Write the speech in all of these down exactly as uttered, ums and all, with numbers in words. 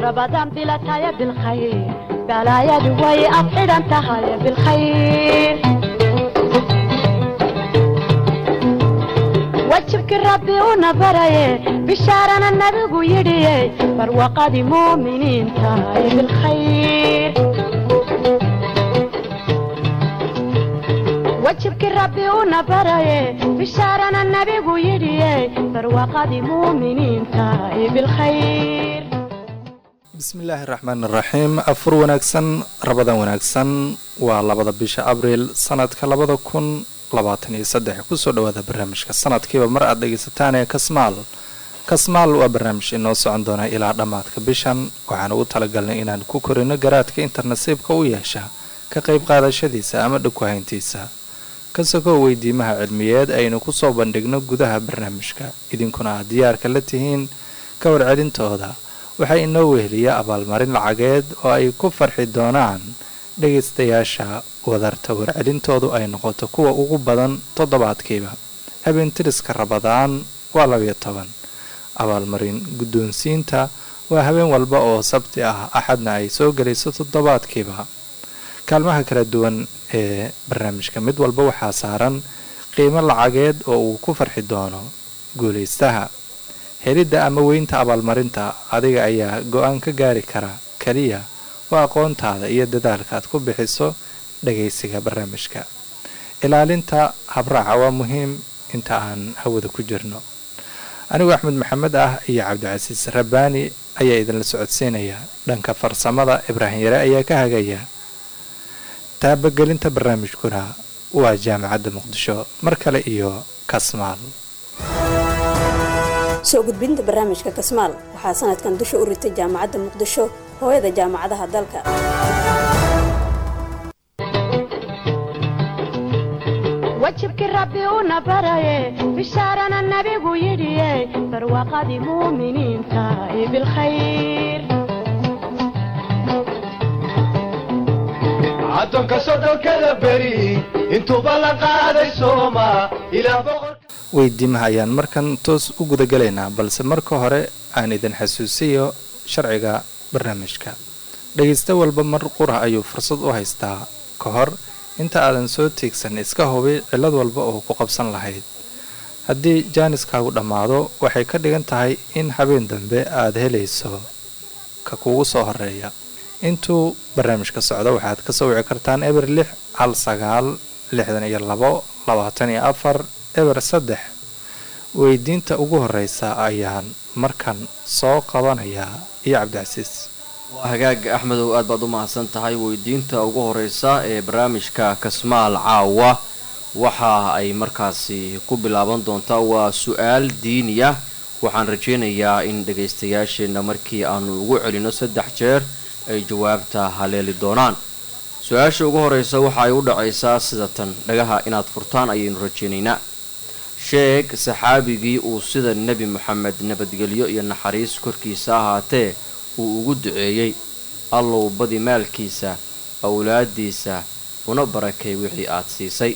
رمضان بلا تايا بالخير بلا يا دوي أبعد أنت هاي بالخير وجهك ربي ونبري بشارنا النبي يدي فروقة مؤمنين تاي بالخير وجهك ربي ونبري بشارنا النبي يدي فروقة مؤمنين تاي بالخير بسم الله الرحمن الرحيم أفر وناكسن ربضا وناكسن ولبضا بيش أبريل سنة كلبضا كن لباطني صدح كسو دوادا برنامج كسنة كيبا مرأة دقيستانية كسمال كسمال وبرنامج إنو سعندونا إلى دمات كبشان وحانو تلقلنا إنان كوكورينا قراتك انترنسيب كوياشا كقيب قادة شديسة أما دكوهينتيسا كسكو ويديمها علميات أينو كسو بندقنا قدها برنامجك إذن كنا ديارك التيهين كور عدين تودا waxay inoo weheliya abaalmarin lacageed oo ay ku farxi doonaan dhageystayaasha wadarta warcelintoodu ay noqoto kuwa ugu badan toddobaadkiiba habeentiriska rabadaan waa labiyo toban abaalmarin guddoonsiinta waa habeen walba oo sabti ah axadna ay soo gelayso toddobaadkiiba kaalmaha kala duwan ee barnaamijka mid walba waxaa saaran qiimo lacageed oo uu ku farxi doono guulaystaha helidda ama weynta abaalmarinta adiga ayaa go-aan ka gaari kara kaliya waa aqoontaada iyo dadaalka aad ku bixiso dhagaysiga barnaamijka ilaalinta habraaca waa muhiim inta aan hawada ku jirno anigu axmed maxamed ah iyo cabdicasiis rabbaani ayaa idinla socodsiinaya dhanka farsamada ibraahim yare ayaa ka hagaya taabagelinta barnaamijkuna waa jaamacadda muqdisho mar kale iyo kasmaal soo gudbinta barnaamijka kasmaal waxaa sanadkan dusha u ritay jaamacadda muqdisho hooyada jaamacadaha dalka وجهك ربي ونبري بشارنا النبي يدي فروقة مؤمنين تاي بالخير عدنك صدق البري انتو بلغ هذا السوما الى بغر weydiimaha ayaan markan toos u gudagalaynaa balse marka hore aan idin xasuusiyo sharciga barnaamijka dhagaysta walba mar qura ayuu fursad u haystaa ka hor inta aadan soo tiigsan iska hubi cillad walba oo ku qabsan lahayd haddii jaaniskaagu dhammaado waxay ka dhigan tahay in habeen dambe aad helayso ka kugu soo horeeya intuu barnaamijka socdo waxaad ka soo wici kartaan eber lix hal sagaal lixdan iyo labo labaatan iyo afar eber saddex weydiinta ugu horeysa ayaan markan soo qabanayaa iyo cabdicasiis waa hagaag axmedow aad baad u mahadsan tahay weydiinta ugu horeysa ee barnaamijka kasmaal caawa waxa ay markaasi ku bilaaban doontaa waa su-aal diiniya waxaan rajaynayaa in dhagaystayaasheena markii aanu ugu celino saddex jeer ay jawaabta haleeli doonaan su-aasha ugu horeysa waxa ay u dhacaysaa sida tan dhagaha inaad furtaan ayaynu rajaynaynaa sheeg saxaabigii uu sida nebi moxamed nabadgelyo iyo naxariis korkiisa ahaatee uu ugu duceeyey allow badi maalkiisa awlaadiisa una barakay wixii aad siisay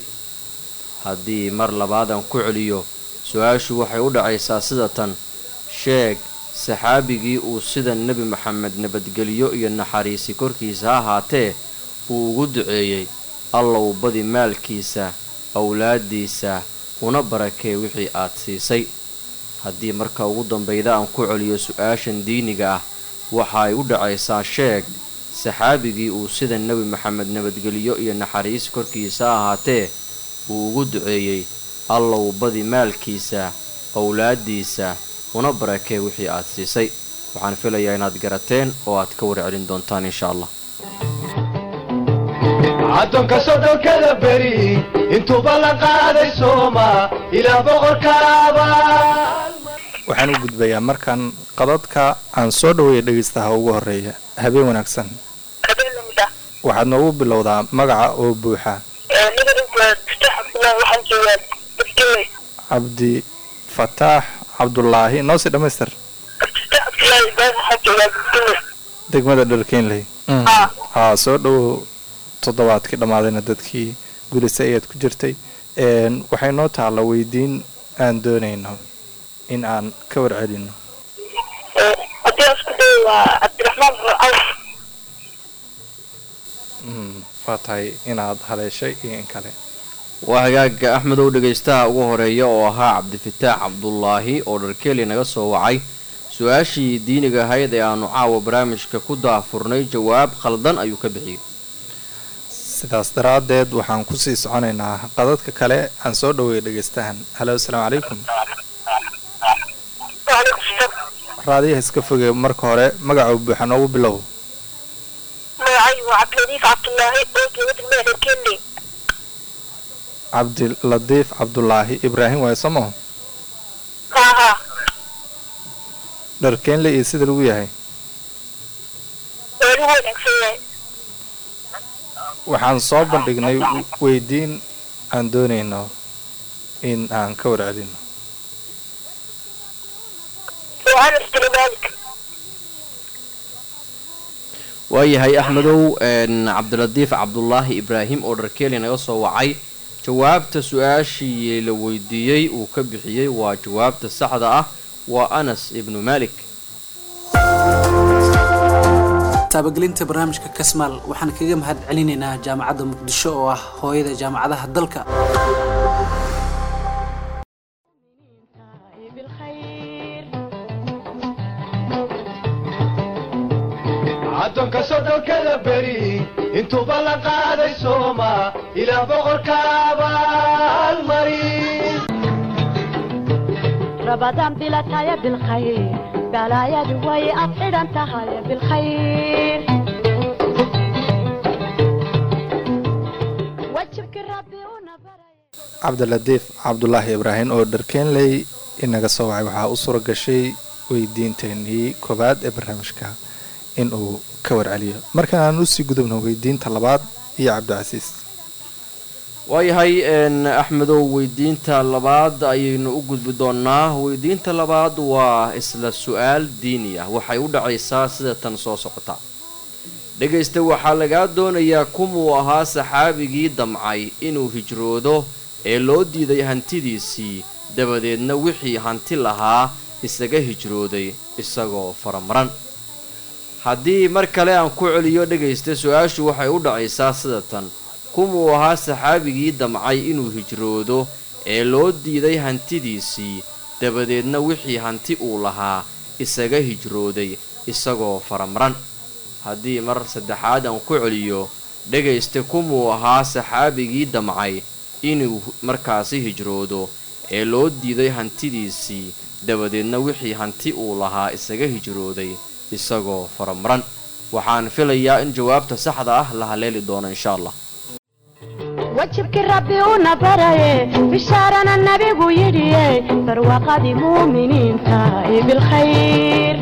haddii mar labaadan ku celiyo su-aashu waxay u dhacaysaa sida tan sheeg saxaabigii uu sida nebi moxamed nabadgelyo iyo naxariisi korkiisa ahaatee uu ugu duceeyey allow badi maalkiisa awlaadiisa una barakee wixii aad siisay haddii marka ugu dambayda aan ku celiyo su-aashan diiniga ah waxa ay u dhacaysaa sheeg saxaabigii uu sida nebi moxamed nabadgelyo iyo naxariis korkiisa ahaatee uu ugu duceeyey allow badi maalkiisa awlaadiisa una barakee wixii aad siisay waxaan filayaa inaad garateen oo aad ka warcelin doontaan insha allah عدنك صدق البري انتو بلغ هذا السوما الى بغر كابا waxaan u gudbayaa markan qadadka aan soo dhaweeyo dhagaystaha ugu horeeya habeen wanaagsan waxaad noogu bilowdaa magaca oo buuxa cabdi fataax cabdulaahi noo si dhammaystir degmada dharkeynley haa soo dhawow toddobaadkii dhammaadayna dadkii guulisay ayaad ku jirtay waxay noo taalla weydiin aan doonayno in aan ka warcelino haddii aan isku dayo وعبد الرحمن بن عوف. mm waa tahay inaad haleeshay iyo in kale. waa hagaaga axmedow dhegaystaha ugu horeeya oo ahaa cabdifataax cabdulaahi oo dharkeeli naga soo wacay su-aashii diiniga ahayd ee aanu caawa barnaamijka ku daafurnay jawaab khaldan ayuu ka bixiyey. sidaas daraaddeed waxaan kusii soconaynaa qadadka kale aan soo dhaweeyay dhegaystahan. halo asalaamu calaykum. raadiyaha iska fogey marka hore magaca buuxa noogu bilow. magacay waa cabdiladiif cabdulaahi oo jooga degmada dharkeeli. cabdiladiif cabdulaahi ibraahim waayo somo. haa dharkeenle iyo sida lagu yahay. waa lagu wanaagsan yahay. waxaan soo bandhignay weydiin aan doonayno in aan ka warcelino. waa anas bin maalik. waayahay axmedow cabdiladiif cabdulaahi ibraahim oo dharkeeli naga soo wacay jawaabta su-aashii la weydiiyey uu ka bixiyey waa jawaabta saxda ah waa anas ibnu maalik. taabagelinta barnaamijka kasmaal waxaan kaga mahad celinaynaa jaamacadda muqdisho oo ah hooyada jaamacadaha dalka. addoonka soddonkada beri intuuba la qaaday sooma ilaa boqorka abaalmarin. رمضان بلا تايا بالخير بلايا دوي أطير انتهايا بالخير وجهك ربي ونبري. cabdiladiif cabdulaahi ibraahim oo dharkeenley inaga soo wacay waxaa u suura gashay weydiinteenii koowaad ee barnaamijka in uu ka warceliyo. marka aan usii gudubno weydiinta labaad iyo cabdicasiis. waayahay axmedow weydiinta labaad ayaynu u gudbi doonaa. weydiinta labaad waa isla su-aal diini ah waxay u dhacaysaa sida tan soo socota. dhegaysta waxaa lagaa doonayaa kumuu ahaa saxaabigii damcay inuu hijroodo ee loo diiday hantidiisii dabadeedna wixii hanti lahaa isaga hijrooday isagoo faramaran. haddii mar kale aan ku celiyo dhegaysta su-aashu waxay u dhacaysaa sida tan kumuu ahaa saxaabigii damcay inuu hijroodo ee loo diiday hantidiisii dabadeedna wixii hanti uu lahaa isaga hijrooday isagoo faramaran. haddii mar saddexaad aan ku celiyo dhegaysta kumuu ahaa saxaabigii damcay inuu markaasi hijroodo ee loo diiday hantidiisii dabadeedna wixii hanti uu lahaa isaga hijrooday isagoo faramaran. waxaan filayaa in jawaabta saxda ah la haleeli doono insha allah. وجهك ربي ونبري بشارنا النبي ويدي فروقة مؤمنين تاي بالخير.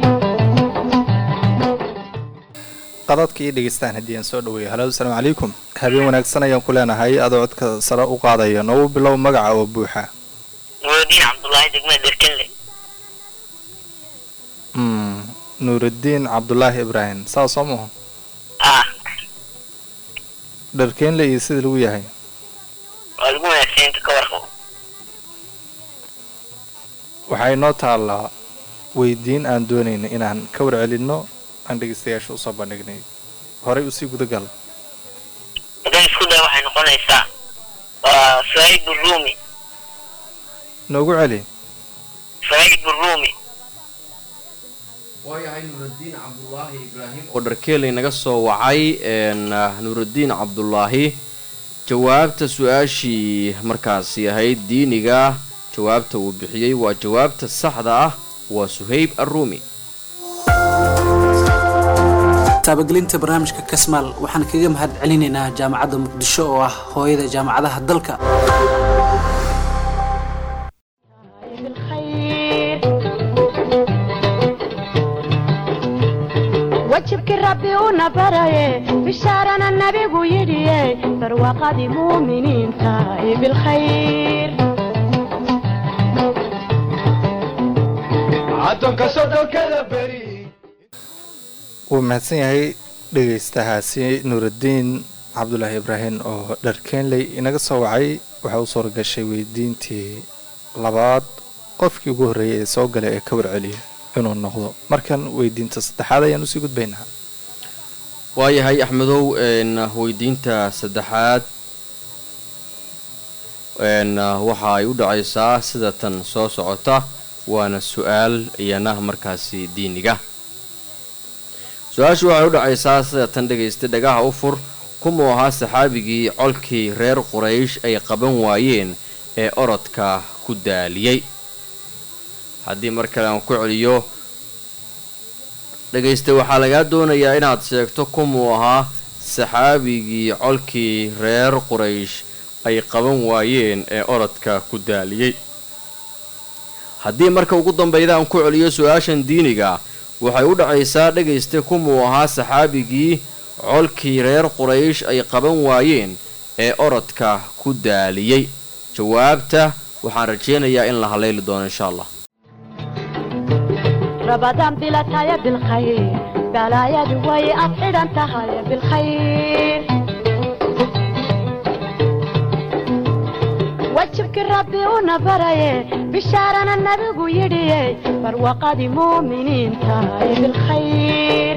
qadadka iyo dhegaystaan haddii aan soo dhaweeyo. halo asalaamu calaykum. habeen wanaagsan ayaan ku leenahay adoo codka sare u qaadaya noogu bilow magaca oo buuxa. nuurudiin cabdulaahi degmada dharkeeli. mm nuurudiin cabdulaahi ibraahim saa soo maho. ah dharkeenle iyo sida lagu yahay. waa lagu wanaagsan inta ka warqabo. waxay noo taallaa weydiin aan doonayna inaan ka warcelinno aan dhegaystayaasha usoo bandhignay. horey usii gudagal. haddaan isku day waxay noqonaysaa waa suhayb urumi. noogu celi. suhayb urumi. waayahay nuurudiin cabdulaahi ibraahim oo dharkeeley naga soo wacay nuurudiin cabdulaahi jawaabta su-aashii markaasi ahayd diiniga jawaabta uu bixiyey waa jawaabta saxda ah waa suhayb arumi. taabagelinta barnaamijka kasmaal waxaan kaga mahad celinaynaa jaamacadda muqdisho oo ah hooyada jaamacadaha dalka. وجهك ربي ونبري بشارنا النبي ويدي فروقة مؤمنين تاي بالخير. addoonka soddonkada beri wuu mahadsan yahay dhegaystahaasi nuurudiin cabdulaahi ibraahim oo dharkeenley inaga soo wacay. waxaa u suura gashay weydiintii labaad qofkii ugu horreeyay ee soo galay ee ka warceliya. inuu noqdo. markan weydiinta saddexaad ayaan usii gudbaynaa. waayahay axmedow weydiinta saddexaad waxa ay u dhacaysaa sida tan soo socota waana su-aal iyana markaasi diiniga. su-aashu waxay u dhacaysaa sida tan dhegaysta dhagaha u fur kumuu ahaa saxaabigii colkii reer quraysh ay qaban waayeen ee orodka ku daaliyey. haddii mar kale aan ku celiyo dhegaysta waxaa lagaa doonayaa inaad sheegto kumuu ahaa saxaabigii colkii reer quraysh ay qaban waayeen ee orodka ku daaliyey. haddii marka ugu dambayda aan ku celiyo su-aashan diiniga waxay u dhacaysaa dhegaysta kumuu ahaa saxaabigii colkii reer quraysh ay qaban waayeen ee orodka ku daaliyey. jawaabta waxaan rajaynayaa in la halayli doono insha allah. رمضان بلا تايا بالخير بلايا دوي أفعل انتهى بالخير وجهك ربي ونبري بشارنا النبي يدي فروقة مؤمنين تاي بالخير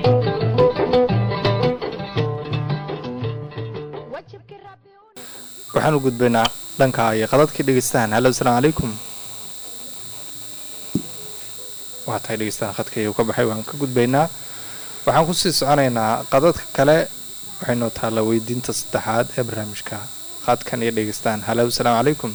وجهك ربي waxaan u gudbaynaa dhanka ay qadadkii dhegaystaan. hallo assalaamu calaykum. waa tahay dhegeystaan khadka iyu ka baxay waan ka gudbaynaa. waxaan kusii soconaynaa qadadka kale waxaynoo taalla weydiinta saddexaad ee barnaamijka khadkan iyo dhegeystaan. hallo assalaamu calaykum.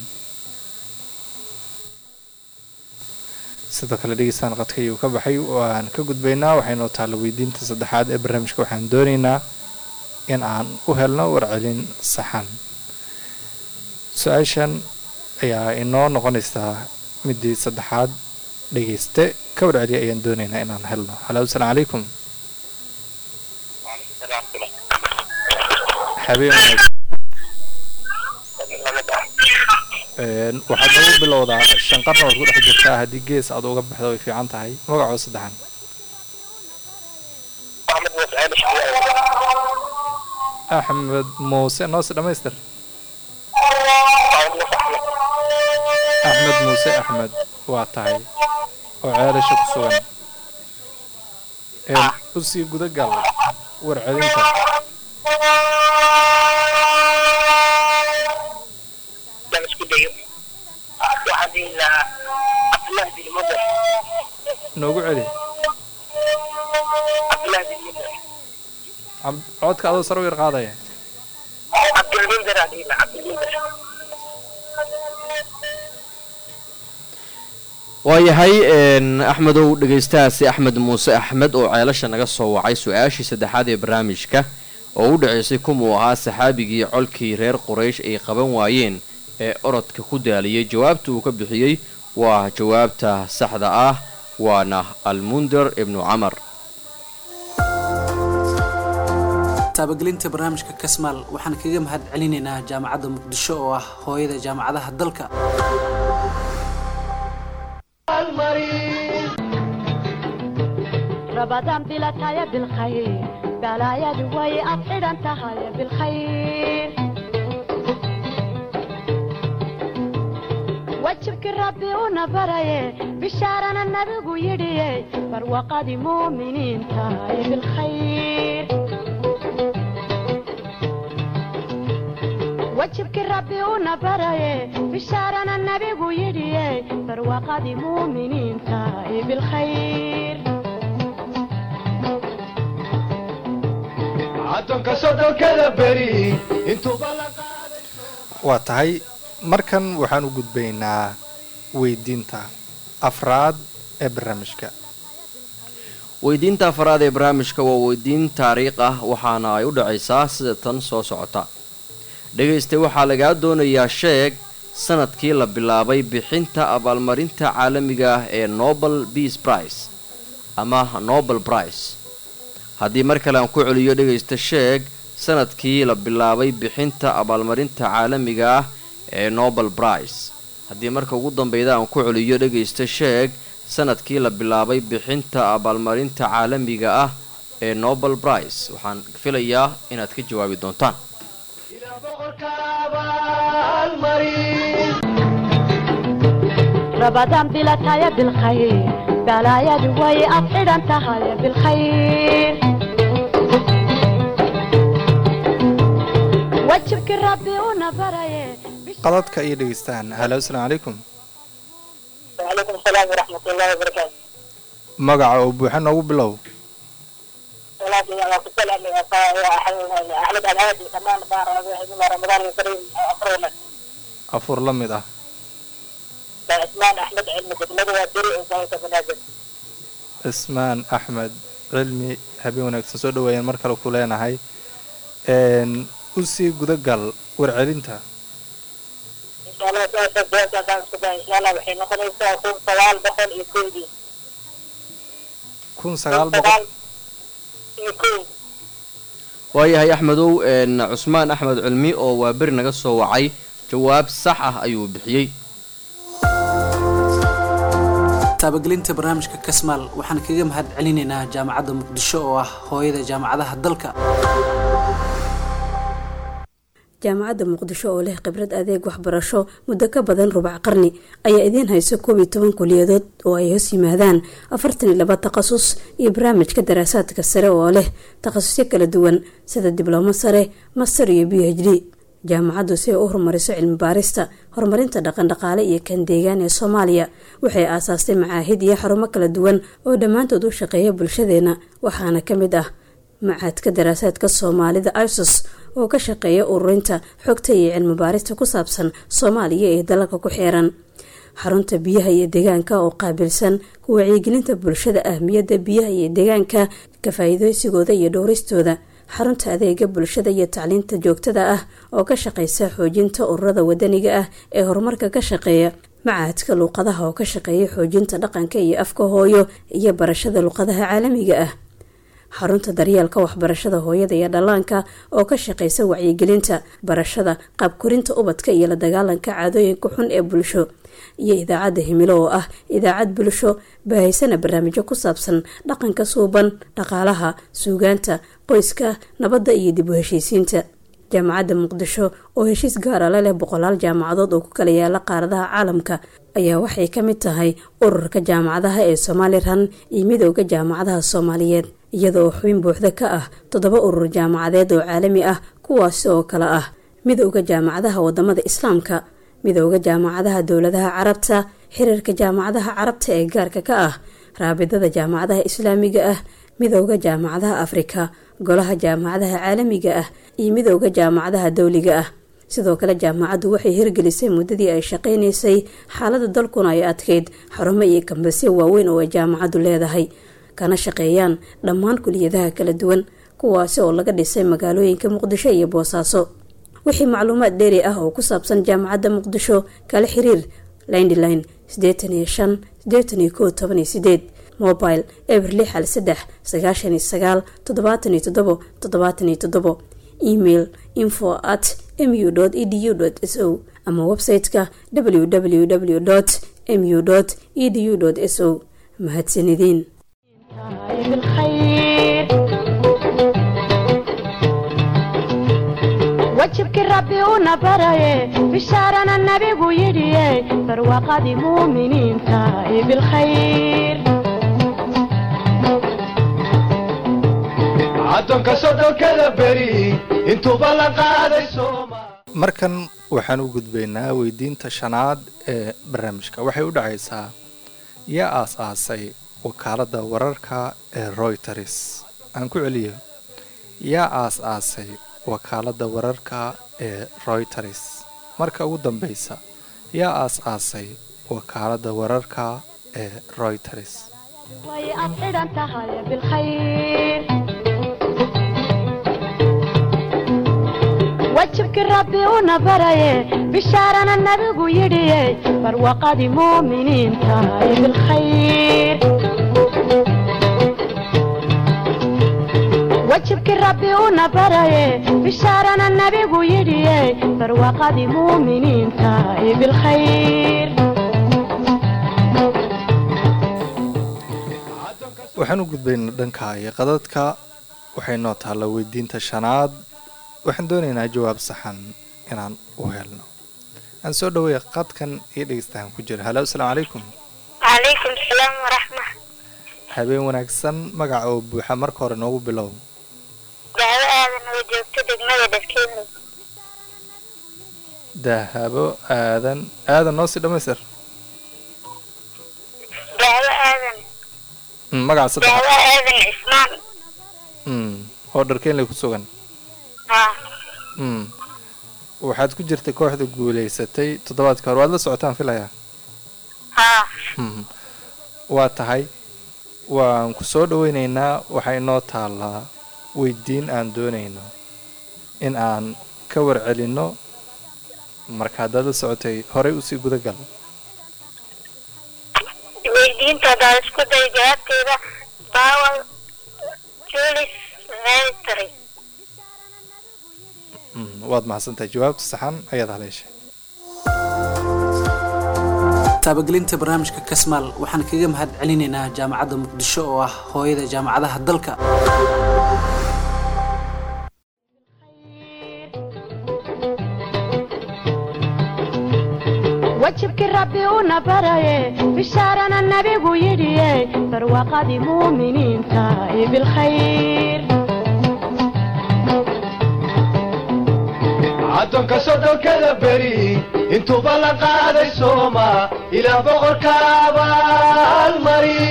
sidoo kale dhegeystaan khadka iyu ka baxay waan ka gudbaynaa. waxaynoo taalla weydiinta saddexaad ee barnaamijka waxaan doonaynaa in aan u helno warcelin saxan. su-aashan ayaa inoo noqonaysaa midii saddexaad. dhegeyste ka warceliya ayaan doonaynaa inaan helno. hallo assalaamu calaykum. habeen waxaad nagu bilowdaa shan qarna waad ku dhex jirtaa. haddii gees aad uga baxdo way fiican tahay. magacoo saddexan. axmed muuse noose dhamaystir. axmed muuse axmed waa tahay oo ceelasha ku sugan. usii gudagal warcelinta. noogu celi codka adoo sar u yar qaadaya. waayahay axmedow dhegaystahaasi axmed muuse axmed oo ceelasha naga soo wacay su-aashii saddexaad ee barnaamijka oo u dhacaysay kumuu ahaa saxaabigii colkii reer quraysh ay qaban waayeen ee orodka ku daaliyey. jawaabta uu ka bixiyey waa jawaabta saxda ah waana almundir ibnu camar. taabagelinta barnaamijka kasmaal waxaan kaga mahad celinaynaa jaamacadda muqdisho oo ah hooyada jaamacadaha dalka. رمضان بلا تايا بالخير بلايا دوي أفعل انتهى بالخير وجهك ربي ونبري بشارنا النبي يدي فروقة مؤمنين تاي بالخير وجهك ربي ونبري بشارنا النبي يدي فروقة مؤمنين تاي بالخير waa tahay markan waxaan u gudbaynaa weydiinta afraad ee barnaamijka. weydiinta afraad ee barnaamijka waa weydiin taariikh ah waxaana ay u dhacaysaa sida tan soo socota. dhegayste waxaa lagaa doonayaa sheeg sanadkii la bilaabay bixinta abaalmarinta caalamiga ah ee nobel peace prize ama nobel prize. haddii mar kale aan ku celiyo dhegaysta sheeg sanadkii la bilaabay bixinta abaalmarinta caalamiga ah ee nobel prize. haddii marka ugu dambayda aan ku celiyo dhegaysta sheeg sanadkii la bilaabay bixinta abaalmarinta caalamiga ah ee nobel prize. waxaan filayaa inaad ka jawaabi doontaan. رمضان بلا تايا بالخير balaayadu way afxidhan tahay bilkhayr wajibki rabbi una baraye qadadka iyo dhegeystaan. halo asalaamu calaykum. وعليكم السلام ورحمة الله وبركاته. magaca oo buuxa noogu bilow. ولكن أنا كنت أسأل أحمد الهادي كمان بار رمضان الكريم أفرونا. afur la mid ah. اسمان أحمد علمي تقلده ودري وزاوية بنازل. ismaan axmed cilmi habeen wanaagsan soo dhaweeyaan mar kale ku leenahay een u sii gudagal warcelinta. إن شاء الله سأسأل جوازة كان سبا إن شاء الله وحين نقول يكون سوال بخل يكودي. kun sagaal boqol يكون. waayahay axmedow een cusmaan axmed cilmi oo waa beri naga soo wacay jawaab sax ah ayuu bixiyey. taabagelinta barnaamijka kasmaal waxaan kaga mahad celinaynaa jaamacadda muqdisho oo ah hooyada jaamacadaha dalka. jaamacadda muqdisho oo leh khibrad adeeg waxbarasho muddo ka badan rubac qarni ayaa idiin hayso koob iyo toban kuliyadood oo ay hoos yimaadaan afartan iyo laba takhasus iyo barnaamijka daraasaadka sare oo leh takhasusyo kala duwan sida diblooma sare master iyo b h d. jaamacaddu si ay u horumariso cilmi baarista horumarinta dhaqandhaqaale iyo kan deegaan ee soomaaliya waxay aasaastay macaahid iyo xarumo kala duwan oo dhammaantood u shaqeeya bulshadeena waxaana ka mid ah macaadka daraasaadka soomaalida isos oo ka shaqeeya ururinta xogta iyo cilmi baarista ku saabsan soomaaliya ee dalalka ku xeeran, xarunta biyaha iyo deegaanka oo qaabilsan ku wacyigelinta bulshada ahmiyadda biyaha iyo deegaanka ka faa'iideysigooda iyo dhowristooda, xarunta adeega bulshada iyo tacliinta joogtada ah oo ka shaqeysa xoojinta ururada wadaniga ah ee horumarka ka shaqeeya, macaadka luuqadaha oo ka shaqeeya xoojinta dhaqanka iyo afka hooyo iyo barashada luuqadaha caalamiga ah, xarunta daryeelka waxbarashada hooyada iyo dhallaanka oo ka shaqeysa wacyigelinta barashada qaabkorinta ubadka iyo la dagaalanka caadooyinka xun ee bulsho, iyo idaacadda himilo oo ah idaacad bulsho baahaysana barnaamijyo ku saabsan dhaqanka suuban, dhaqaalaha, suugaanta, qoyska, nabadda iyo dib u heshiisiinta. jaamacadda muqdisho oo heshiis gaara la leh boqolaal jaamacadood oo ku kala yaala qaaradaha caalamka ayaa waxay ka mid tahay ururka jaamacadaha ee somalilan iyo midooda jaamacadaha soomaaliyeed, iyada oo xubin buuxda ka ah toddoba urur jaamacadeed oo caalami ah kuwaasi oo kale ah midooda jaamacadaha wadamada islaamka, midooda jaamacadaha dowladaha carabta, xiriirka jaamacadaha carabta ee gaarka ka ah raabidada jaamacadaha islaamiga ah, midooda jaamacadaha afrika, golaha jaamacadaha caalamiga ah iyo midooda jaamacadaha dowliga ah. sidoo kale jaamacaddu waxay hirgelisay muddadii ay shaqaynaysay xaalada dalkuna ay adkeyd xarumo iyo kambasyo waaweyn oo ay jaamacaddu leedahay kana shaqeeyaan dhammaan kuliyadaha kala duwan kuwaasi oo laga dhisay magaalooyinka muqdisho iyo boosaaso. wixii macluumaad dheeri ah oo ku saabsan jaamacadda muqdisho kala xiriir landline sideetan iyo shan sideetan iyo kow toban iyo sideed, mobile eber lix hal saddex sagaashan iyo sagaal toddobaatan iyo toddobo toddobaatan iyo toddobo, email info at mu edu s o ama website-ka w w w mu edu s o. mahadsanidin. wajibki rabbi una baraye bishaarana nabigu yidhiye barwaaqadii muuminiinta bilkhayr addoonka sodhonkada beri intuuba la qaaday sooma. markan waxaan u gudbaynaa weydiinta shanaad ee barnaamijka. waxay u dhacaysaa yaa aas-aasay wakaaladda wararka ee Reuters. aan ku celiyo, yaa aas-aasay wakaaladda wararka ee Reuters. marka ugu dambeysa, yaa aas-aasay wakaaladda wararka ee Reuters. way afxidhan tahay bilkhayr wajibki rabbi una baraye bishaarana nabigu yidhiye barwaaqadii muuminiinta bilkhayr wajibki rabbi una baraye bishaarana nabigu yidhiye barwaaqadii muuminiinta bilkhayr. waxaan u gudbaynaa dhanka iyo qadadka. waxay noo taalla weydiinta shanaad. waxaan doonaynaa jawaab saxan inaan u helno. aan soo dhaweey qadkan iyo dhegeystahan ku jira. halo asalaamu calaykum. وعليكم السلام ورحمة. habeen wanaagsan magaca oo buuxa marka hore noogu bilow dahabo aadan oo joogto degmada dharkeeda dahabo aadan aadan noo sii dhamaystir dahabo aadan Mm, magaca saddex dahabo aadan cismaan mm, oo dharkeenley ku sugan haa mm. waxaad ku jirtay kooxda guulaysatay toddobaadka hore waad la socotaan filayaa haa mm. waa tahay waan ku soo dhaweynaynaa waxaa inoo taallaa weydiin aan doonayno in aan ka warcelinno marka haddaad la socotay horey usii gudagal weydiinta hadaan isku day jawaabteeda bawel julis vetry mm. waad mahadsantahay jawaabta saxan ayaad haleeshay taabagelinta barnaamijka kasmaal waxaan kaga mahad celinaynaa jaamacadda muqdisho oo ah hooyada jaamacadaha dalka wajibkii rabbi una baraye bishaarana nabigu yidhiye barwaaqadii muuminiinta ee bilkhayr addoonka soddonkada beri intuuba la qaaday sooma ilaa boqorka abaalmari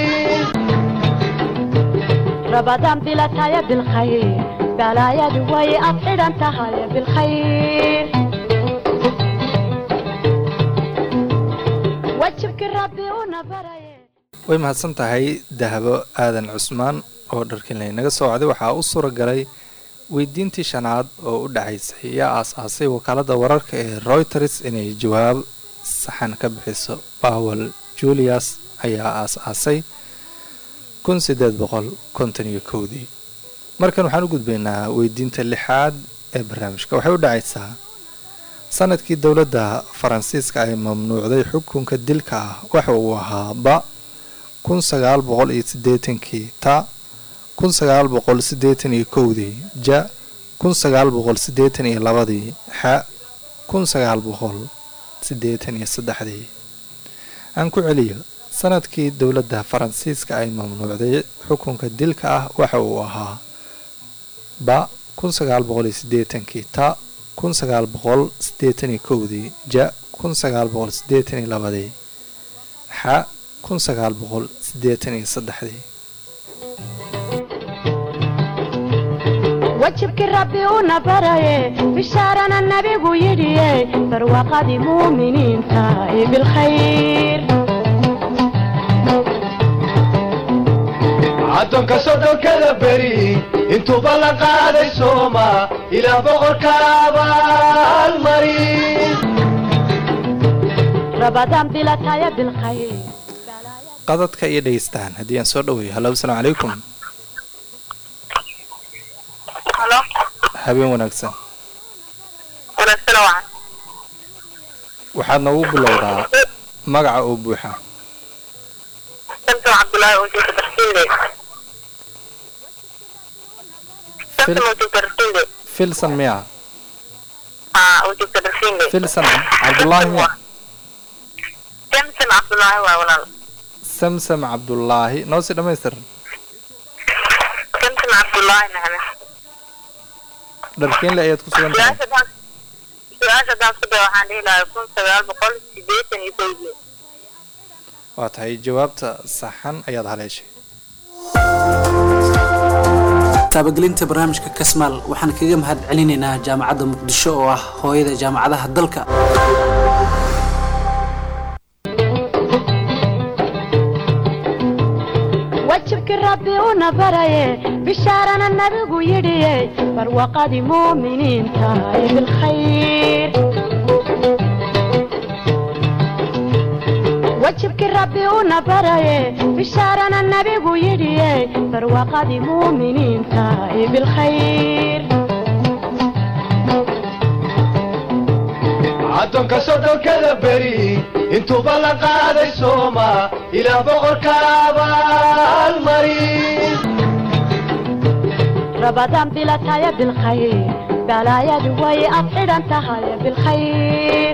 rabadaan bilataya bilkhayr balaayadu way ad xidhan tahay bilkhayr wajibkii rabbi una baraye way mahadsan tahay dahabo aadan cusmaan oo dharkinley naga soo cday waxaa u suura galay weydiintii shanaad oo u dhacaysay yaa aas-aasay wakaalada wararka ee reuters inay jawaab saxan ka bixiso bawel julius ayaa aas-aasay kun sideed boqol konton iyo kowdii markan waxaan u gudbaynaa weydiinta lixaad ee barnaamijka waxay u dhacaysaa sanadkii dowladda faransiiska ay mamnuucday xukunka dilka ah waxa uu ahaa ba kun sagaal boqol iyo siddeetankii ta kun sagaal boqol siddeetan iyo kowdii ja kun sagaal boqol siddeetan iyo labadii xa kun sagaal boqol siddeetan iyo saddexdii aan ku celiyo sanadkii dowladda faransiiska ay mamnuucday xukunka dilka ah waxa uu ahaa ba kun sagaal boqol iyo siddeetankii ta kun sagaal boqol siddeetan iyo kowdii ja kun sagaal boqol siddeetan iyo labadii xa kun sagaal boqol siddeetan iyo saddexdii wajibkii rabbi una baraye bishaarana nabigu yidhiye barwaaqadii muuminiinta ee bilkhayr addoonka soddonkada beri intuuba la qaaday sooma ilaa boqorka abaalmari rabadaan bilataya bilkhayr qadadka iyo dhegeystaan haddii aan soo dhaweeyo hallo asalaamu calaykum halo habeen wanaagsan wanaagsan wacan waxaad noogu bilowdaa magaca oo buuxa samsom cabdullaahi oo joogta darsiinde samsom oo joogta darsiinde filson miya haa oo joogta darsiinde filson cabdullaahi miya samsom cabdullaahi waa walaal samsam cabdullaahi noo sii dhamaystir samsom cabdullaahi maxamed dharkiinle ayaad ku sugan tahay su-aasha haddaan isku day waxaan dhihi lahaa kun sagaal boqol siddeetan iyo kowdii waa tahay jawaabta saxan ayaad haleeshay taabagelinta barnaamijka kasmaal waxaan kaga mahad celinaynaa jaamacadda muqdisho oo ah hooyada jaamacadaha dalka wajibkii rabbi una baraye bishaarana nabigu yidhiye barwaaqadii muuminiinta ee bilkhayr wajibkii rabbi una baraye bishaarana nabigu yidhiye barwaaqadii muuminiinta ee bilkhayr addoonka soddonkada beri intuuba la qaaday sooma ilaa boqorka abaalmari rabadaan bilataya bilkhayr balaayadu way ad xidhan tahay bilkhayr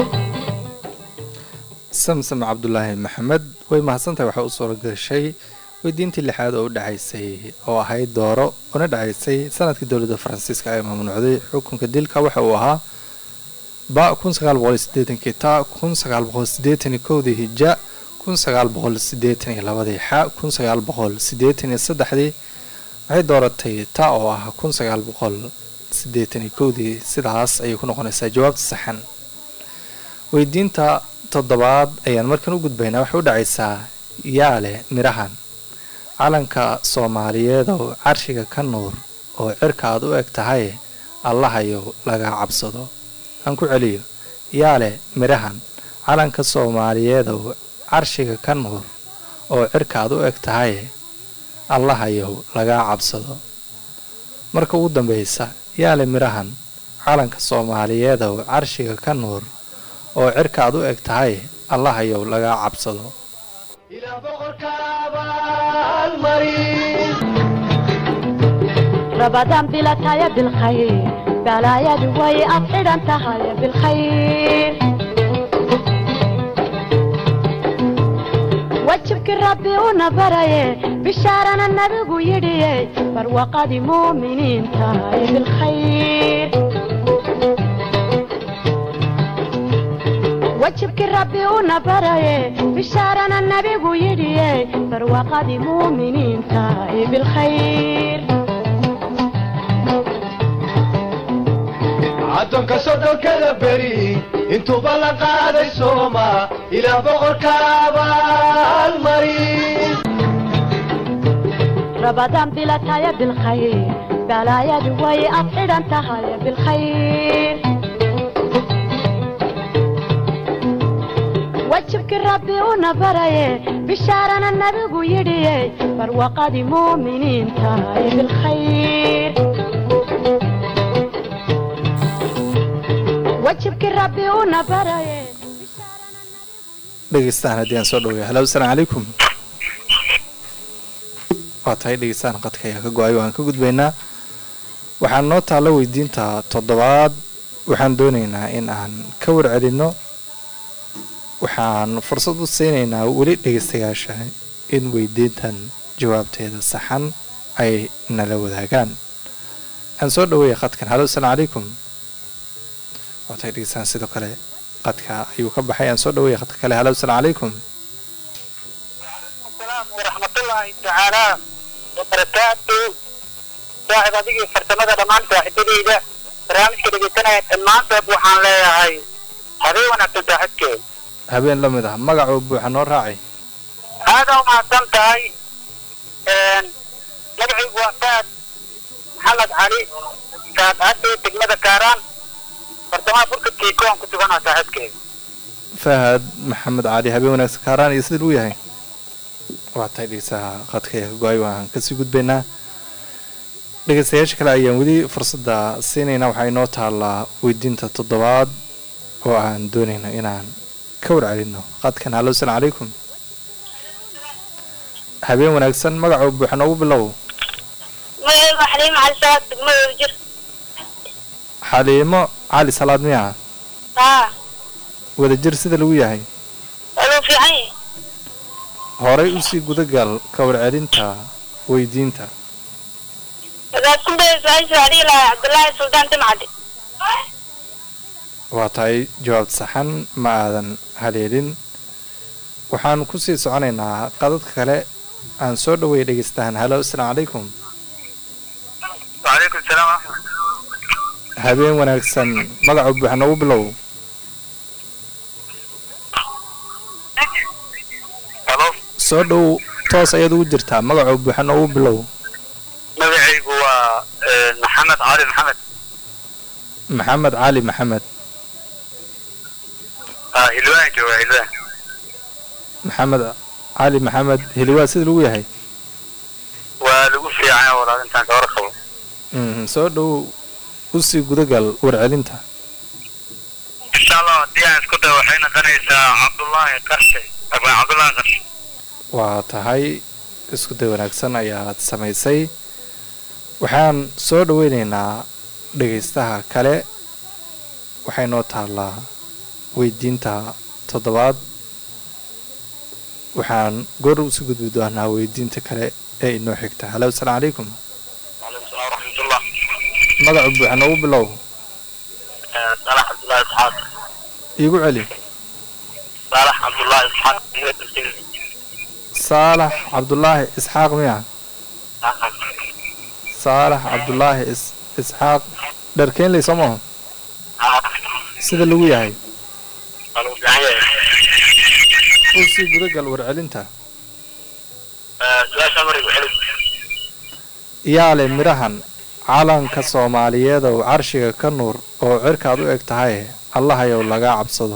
samsam cabdulaahi maxamed way mahadsantahay waxaa u suura gashay weydiintii lixaad oo u dhacaysay oo ahayd dooro una dhacaysay sanadkii dowladda faransiiska ay mamnuucday xukunka dilka waxa uu ahaa ba kun sagaal boqol sideetankii ta kun sagaal boqol sideetan iyo kowdii hija kun sagaal boqol sideetan iyo labadii xa kun sagaal boqol sideetan iyo saddexdii waxay dooratay ta oo ah kun sagaal boqol sideetan iyo kowdii sidaas ayay ku noqonaysaa jawaabta saxan weydiinta toddobaad ayaan markan u gudbaynaa waxay u dhacaysaa yaa leh midhahan calanka soomaaliyeedow carshiga ka nuur oo cirka aad u eg tahay allahayow laga cabsado aan ku celiyo yaa leh midhahan calanka soomaaliyeedow carshiga ka nuur oo cirka aad u eg tahay allahayow laga cabsado marka ugu dambaysa yaa leh midhahan calanka soomaaliyeedow carshiga ka nuur oo cirka aad u eg tahay allahayow laga cabsado ilaa boqorka abaalmarin رمضان بلا تايا بالخير بلا يا دوي أفعل انتهى بالخير وجهك ربي ونبري بشارنا النبي يدي فروقة مؤمنين تاي بالخير وجهك ربي ونبري بشارنا النبي يدي فروقة مؤمنين تاي بالخير addoonka soddonkada beri intuuba la qaaday sooma ilaa boqorka abaalmarin رمضان بلا تايا بالخير بلا يا دوي أفعل انتهى بالخير وجهك ربي ونبري بشارنا النبي يدي فروقة مؤمنين تاي بالخير وجهك ربي ونبري dhegeystaan haddii aan soo dhowaya halo asalaamu calaykum waa tahay dhegeystaan qadka ayaa ka go-ay waan ka gudbaynaa waxaan noo taalla weydiinta toddobaad waxaan doonaynaa in aan ka warcelinno waxaan fursad u siinaynaa weli dhegeystayaasha in weydiintan jawaabteeda saxan ay nala wadaagaan aan soo dhaweeya qadkan halo asalaamu calaykum waa tahay dhegeystaan sidoo kale qadka ayuu ka baxay aan soo dhaweeya qadka kale halo asalaamu calaykum السلام ورحمة الله تعالى وبركاته صاحب هذه فرتمة دمان صاحبتي ده برامج كده جتنا الناس وحنا لا هاي هذه وانا تتحكي habeen la mid ah magacuu buuxa noo raaci هذا وما سمت هاي نبعي وقتات محمد علي كانت هاتي تجمد كاران فرتمة فرقة كيكون كنت انا صاحبكي fahad maxamed cali habeen wanaagsan kaaraan iyo sidii uu yahay waa tahay dhegeysaha qadka ayaa ka go-ay waan kasii gudbaynaa dhegeystayaasha kale ayaan weli fursadda siinaynaa waxaa inoo taallaa weydiinta toddobaad oo aan doonayno inaan ka warcelino qadkan halo asalaamu calaykum habeen wanaagsan magacuu buuxa noogu bilow magacaygu xaliimo cali salaad degmadooda jir xaliimo cali salaad miya haa wada jir sida lagu yahay waluu fiican yahay horay usii gudagal ka warcelinta weydiinta hadaad ku dayayso aisha alihi lahaa cabdullaahi suldaan dimcadi waa tahay jawaabta saxan ma aadan haleelin waxaan kusii soconaynaa qadadka kale aan soo dhaweeya dhegeystahan halo asalaamu calaykum وعليكم السلام ورحمة habeen wanaagsan magacuu buuxa noogu bilow الله soo dhow toos ayaad ugu jirtaa magacuu buuxa noogu bilow magacaygu waa maxamed cali maxamed maxamed cali maxamed hilwaan jooga hilwaan maxamed cali maxamed heliwaa sida lagu yahay waa lagu fiican walaal intaan ka warqabo mhm soo dhow usii gudagal warcelinta insha allah haddii aan isku dayo waxay noqonaysaa cabdullaahi qarshe abaan cabdullaahi qarshe waa tahay isku day wanaagsan ayaad samaysay waxaan soo dhaweynaynaa dhegeystaha kale waxay noo taallaa weydiinta toddobaad waxaan goor usii gudbi doonaa weydiinta kale ee inoo xigta. halo asalaamu calaykum. وعليكم السلام ورحمة الله. magaca buuxa noogu bilow. صالح عبد الله إسحاق. iigu celi. صالح عبد الله إسحاق. saalax cabdulaahi isxaaq miya. saalax cabdulaahi is isxaaq dharkeenley soo maaho sida lagu yahay. usii gudagal warcelinta. yaa leh midhahan calanka soomaaliyeed oo carshiga ka nuur oo cirkaad u eg tahay allahayow lagaa cabsado.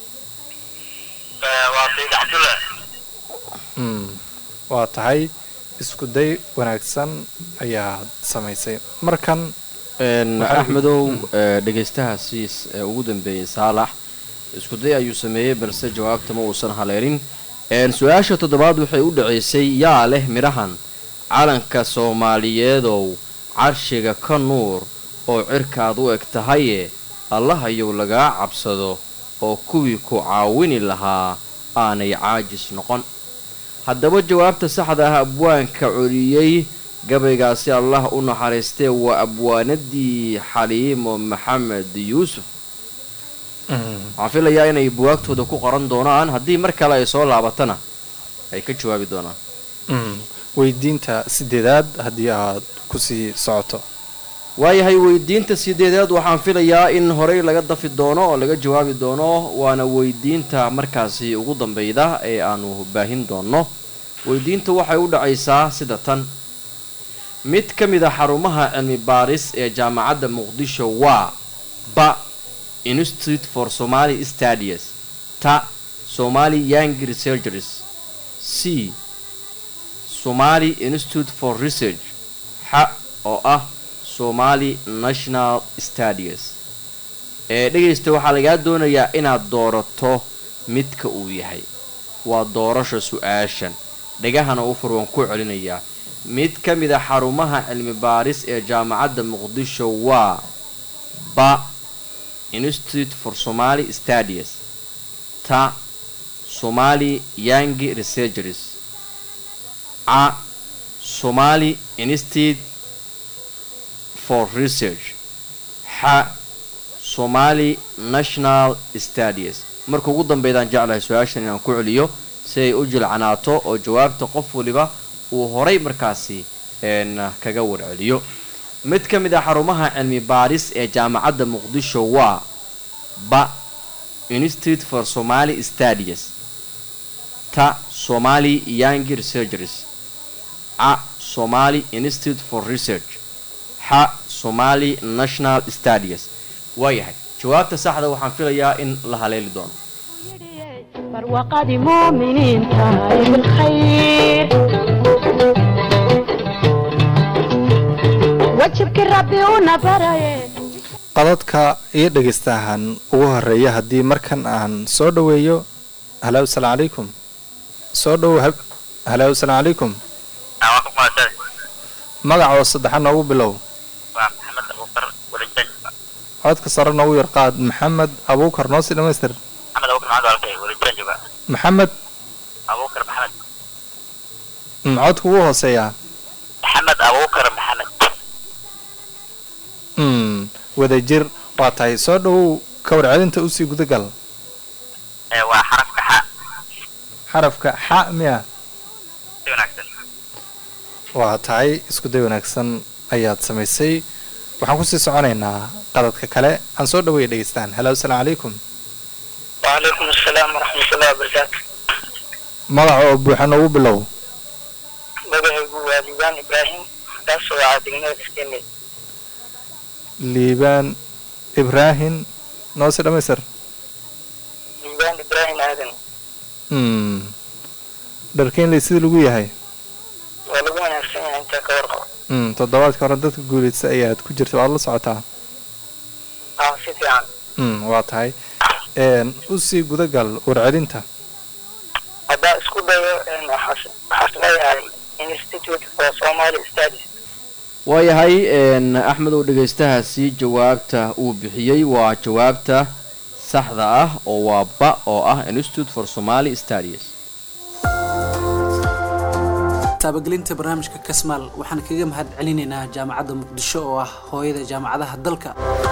waa tahay isku day wanaagsan ayaad samaysay markan. axmedow dhegaystahaasiis ee ugu dambeeyey saalax isku day ayuu sameeyey balse jawaabta ma uusan haleelin. su-aasha toddobaad waxay u dhaceysay yaa leh midhahan calanka soomaaliyeedow carshiga ka nuur oo cirkaad u eg tahaye allahayow lagaa cabsado oo kuwii ku caawini lahaa aanay caajis noqon. haddaba jawaabta saxda ah abwaanka coliyey gabaygaasi allah u naxariistee waa abwaanadii xaliimo maxamed yuusuf. waxaan filayaa inay buwaagtooda ku qoran doonaan haddii mar kale ay soo laabatana ay ka jawaabi doonaan. weydiinta sideedaad haddii aad kusii socoto. waayahay weydiinta sideedaad waxaan filayaa in horey laga dafi doono oo laga jawaabi doono waana weydiinta markaasi ugu dambeyda ee aanu baahin doono. weydiinta waxay u dhacaysaa sida tan. mid ka mid a xarumaha cilmi baaris ee jaamacadda muqdisho waa ba institute for somali studies, ta somali young researchers, c somali institute for research, xa oo ah somali national studies. ee dhegaysta waxaa lagaa doonayaa inaad doorato midka uu yahay. waa doorasho su-aashan dhegahana u fur waan ku celinayaa. mid ka mid a xarumaha cilmi baaris ee jaamacadda muqdisho waa ba institute for somali studies, ta somali young researchers, a somali institute for research, xa somali national studies. marka ugu dambeydaan jeclahay su-aashan inaan ku celiyo si ay u jilcanaato oo jawaabta qof waliba uu horay markaasi een kaga warceliyo. mid ka mid ah xarumaha cilmi baaris ee jaamacadda muqdisho waa ba institute for somali studies, ta somali young researchers, a somali institute for research, xa somali national studies. waayahay jawaabta saxda waxaan filayaa in la haleeli doono. barwaaqadii muuminiinta bilkhayr wajibkii rabbi una baraye. qadadka iyo dhegaystahan ugu horeeya haddii markan aan soo dhaweeyo. halo asalaamu calaykum. soo dhow. halo asalaamu calaykum. magaca oo saddexaad noogu bilow. codka sare noogu yar qaad. maxamed abuukar noo sii dhamaystir. maxamed abuukar maxamed. codka ugu hooseeyaa. maxamed abuukar maxamed. wadajir waa tahay. soo dhowow ka warcelinta usii gudagal. waa xarafka xa. xarafka xa miya. si wanaagsan. waa tahay isku day wanaagsan ayaad samaysay. waxaan kusii soconaynaa qadadka kale. aan soo dhaweeya dhegaystaan. halo asalaamu calaykum. وعليكم السلام ورحمة الله وبركاته. magaca oo buuxa noogu bilow. magacaygu waa liibaan ibraahim kaasoo ah degmada iskeenley. liibaan ibraahim noo sii dhamaystir. liibaan ibraahim aadan. dharkeenley sida lagu yahay. waa lagu wanaagsan yahay intaa ka warqabo. toddobaadka hore dadka guulaysta ayaad ku jirta waad la socotaa. ah si fiican. waa tahay usii gudagal warcelinta. haddaa isku dayo waxaas leeyahay institute for somali studies. waayahay axmed oo dhegaystahaasi jawaabta uu bixiyey waa jawaabta saxda ah oo waa ba oo ah institute for somali studies. taabagelinta barnaamijka kasmaal waxaan kaga mahad celinaynaa jaamacadda muqdisho oo ah hooyada jaamacadaha dalka.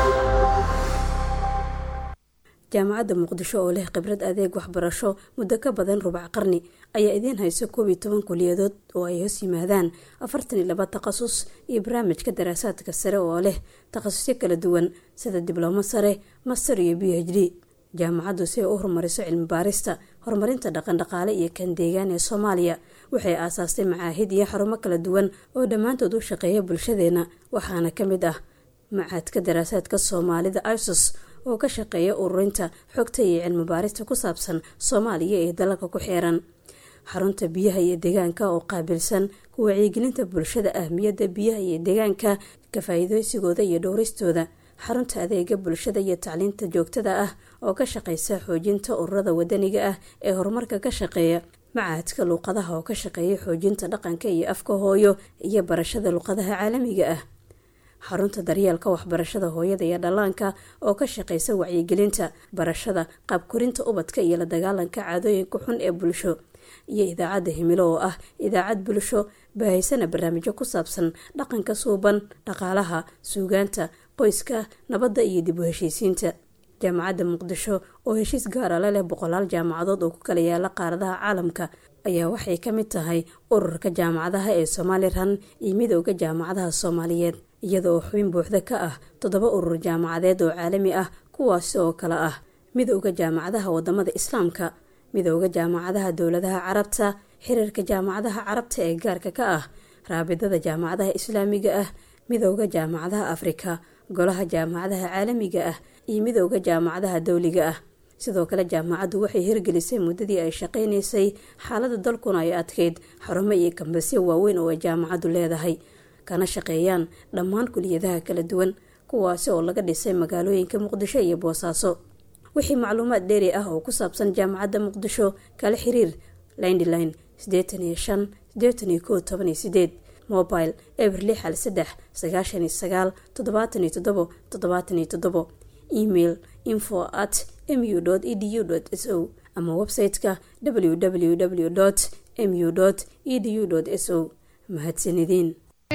jaamacadda muqdisho oo leh khibrad adeeg waxbarasho muddo ka badan rubac qarni ayaa idiin hayso koob iyo toban kuliyadood oo ay hoos yimaadaan afartan iyo laba takhasus iyo barnaamijka daraasaadka sare oo leh takhasusyo kala duwan sida diblooma sare, master iyo b h d. jaamacaddu si ay u horumariso cilmi baarista, horumarinta dhaqan dhaqaale iyo kan deegaan ee Soomaaliya waxay aasaastay macaahid iyo xarumo kala duwan oo dhammaantood u shaqeeya bulshadeena, waxaana ka mid ah macaadka daraasaadka Soomaalida I S O S oo ka shaqeeya ururinta xogta iyo cilmi baarista ku saabsan Soomaaliya ee dalalka ku xeeran, xarunta biyaha iyo deegaanka oo qaabilsan ku wacyigelinta bulshada ahmiyadda biyaha iyo deegaanka, ka faa'iideysigooda iyo dhowristooda, xarunta adeega bulshada iyo tacliinta joogtada ah oo ka shaqeysa xoojinta ururada wadaniga ah ee horumarka ka shaqeeya, macaadka luqadaha oo ka shaqeeya xoojinta dhaqanka iyo afka hooyo iyo barashada luqadaha caalamiga ah, xarunta daryeelka waxbarashada hooyada iyo dhallaanka oo ka shaqeysa wacyigelinta, barashada, qaab korinta ubadka iyo la dagaalanka caadooyinka xun ee bulsho, iyo idaacadda himilo oo ah idaacad bulsho baahaysana barnaamijyo ku saabsan dhaqanka suuban, dhaqaalaha, suugaanta, qoyska, nabadda iyo dib u heshiisiinta. jaamacadda muqdisho oo heshiis gaara la leh boqolaal jaamacadood oo ku kala yaala qaaradaha caalamka ayaa waxay ka mid tahay ururka jaamacadaha ee Somaliland iyo midowga jaamacadaha Soomaaliyeed, iyadoo xubin buuxda ka ah toddoba urur jaamacadeed oo caalami ah kuwaas oo kala ah midowga jaamacadaha wadamada Islaamka, midowga jaamacadaha dowladaha Carabta, xiriirka jaamacadaha Carabta ee gaarka ka ah raabidada jaamacadaha Islaamiga ah, midowga jaamacadaha Afrika, golaha jaamacadaha caalamiga ah iyo midowga jaamacadaha dawliga ah. sidoo kale jaamacaddu waxay hirgelisay muddadii ay shaqeynaysay xaaladda dalkuna ay adkeyd xarumo iyo kambasyo waaweyn oo ay jaamacaddu leedahay, kana shaqeeyaan dhammaan kuliyadaha kala duwan kuwaasi oo laga dhisay magaalooyinka Muqdisho iyo Boosaaso. wixii macluumaad dheeri ah oo ku saabsan jaamacadda Muqdisho kala xiriir landline sideetan iyo shan sideetan iyo kow toban iyo sideed, mobile eber lix hal saddex sagaashan iyo sagaal toddobaatan iyo toddobo toddobaatan iyo toddobo, email info at m u dot e d u dot s o ama website-ka w w w dot m u dot e d u dot s o. mahadsanidin.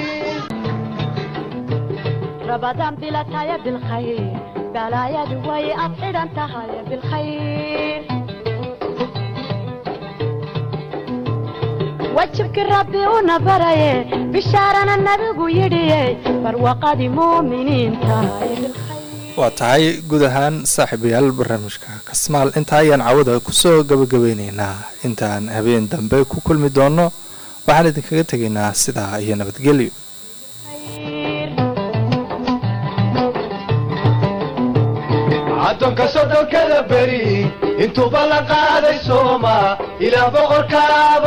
رمضان بلا تايا بالخير بلايا دواي أبعد أنت هاي بالخير وجهك ربي ونبري بشارنا النبي يدي فروقة مؤمنين تاي بالخير. waa tahay guud ahaan saaxiibayaal barnaamijka kasmaal inta ayaan cawada kusoo gabagabeyneynaa. intaan habeen dambe ku kulmi doono waxaan idinkaga tegaynaa sidaa iyo nabadgelyo. addoonka soddonkada beri intuuba la qaaday sooma ilaa boqorka